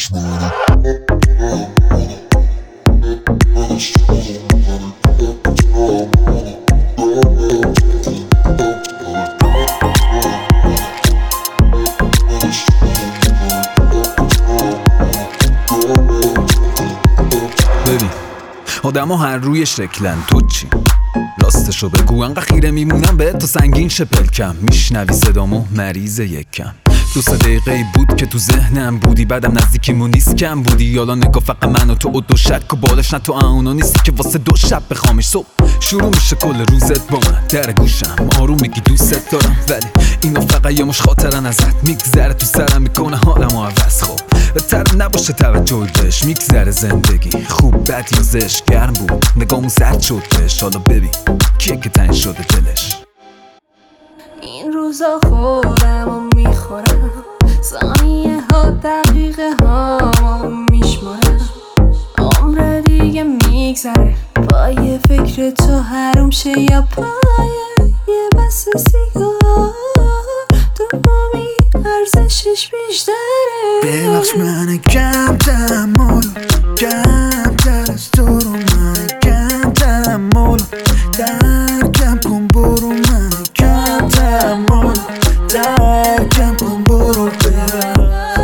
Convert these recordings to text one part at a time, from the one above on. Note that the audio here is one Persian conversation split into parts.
ببین آدم ها هر روی شکلن، تو چی؟ راستشو بگو انقدر خیره میمونم به تو سنگین شپلکم. میشنوی صدامو مریض یکم. 2-3 دقیقه بود که تو ذهنم بودی، بعدم نزدیکیمون نیست کم بودی. یالا نگاه فقط من و تو و دو شک و بالش نه تو اونو نیستی که واسه 2 شب بخوامش. صبح شروع میشه کل روزت با من در گوشم آروم میگی دوست دارم، ولی اینا فقط یه مش خاطرن ازت میگذره تو سرم، میکنه حالمو عوض. خب بهتر نباشه توجه بهش، میگذره زندگی خوب بد یا زشت. گرم بود نگامون سرد شد بهش، حالا ببین کیه که تنگ شده دلش. این روزا خودم و میخورم، ثانیه ها دقیقه ها میشمارم. عمر دیگه میگذره با یه فکر تو حروم شه یا پای یه بس سیگار. تو بامی ارزشش بیشتره. ببخش من کم تحمل، کم تر از تو رو من کم تحمل. درکم کن برو من کم تحمل، درکم کن برو ببر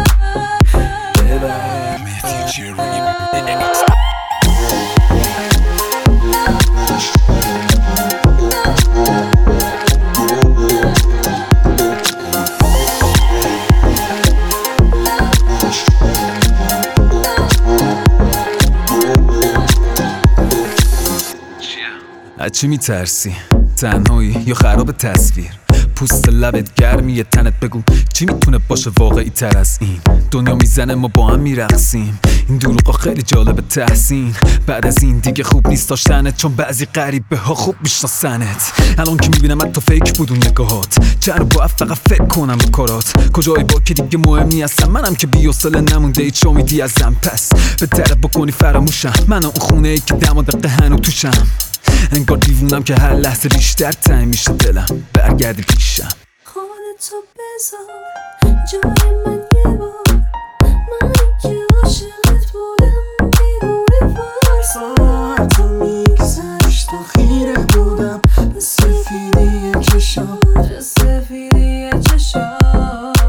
از چی میترسی؟ تنهایی یا خراب تصویر؟ پوست لبت گرمیه تنت، بگو چی میتونه باشه واقعی تر از این؟ دنیا میزنه ما با هم میرقصیم، این دروغا خیلی جالب تحسین. بعد از این دیگه خوب نیست داشتنت، چون بعضی غریبه ها خوب میشناسنت. الان که میبینم تو فیک بود اون نگاهات، چند باید فقط فکر کنم به کارات. کجایی با که دیگه مهمی هستم، منم که بی‌حوصله نمونده هیچ امیدی ازم. پس بهتره بکنی فراموشم، من اون خونه ای که دم و دقیقه هنو توشم. انگار دیوونم که هر لحظه بیشتر تنگ میشه دلم، برگردی پیشم. خودتو بذار جای من یه بار، من که عاشقت بودم بیرون فارس. تو میگذشت تو خیره بودم به سفیدی چشات، به سفیدی چشات.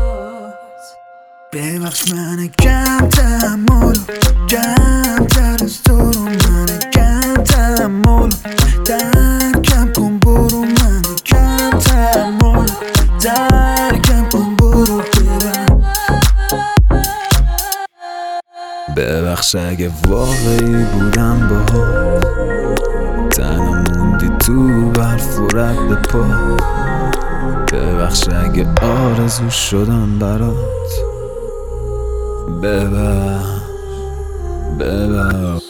ببخش من کم تحمل، کم تر از تو رو من کم تحمل. درکم کن برو من کم تحمل، درکم کن برو ببر. ببخش اگه واقعی بودم باهات، تنها موندی تو برف و رد پا. ببخش اگه آرزو شدم برات، ببخش